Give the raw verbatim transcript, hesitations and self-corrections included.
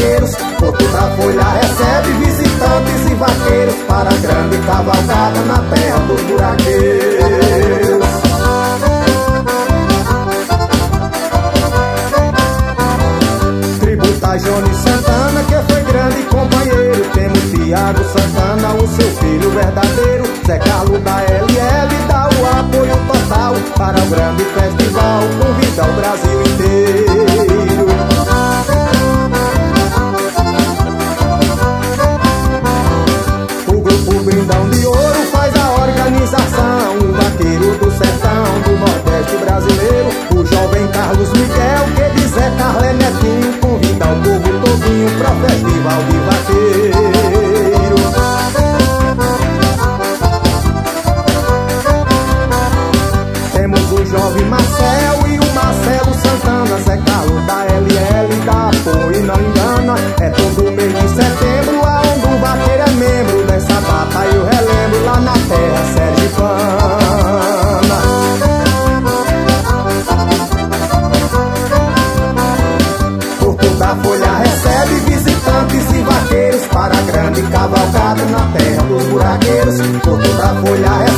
buraqueiros. Porto da Folha recebe visitantes e vaqueiros para a grande cavalgada na terra dos buraqueiros. Tributa Johnny Santana, que foi grande companheiro. Temos Tiago Santana, o seu filho verdadeiro. Zé Carlos da L L dá o apoio total para o grande festival, convida o Brasil inteiro. O grupo Brindão de Ouro faz a organização, o vaqueiro do sertão, do Nordeste brasileiro. O jovem Carlos Miguel, que diz é Carlé Netinho, convida o povo todinho pro festival de vaqueiro. Temos o jovem Marcel e o Marcelo Santana. Zé Carlos da L L dá apoio e não engana. É todo mês de setembro aonde o vaqueiro é membro. Dessa data eu relembro lá na terra sergipana. Porto da Folha recebe visitantes e vaqueiros para a grande cavalgada na terra dos buraqueiros. Porto da Folha recebe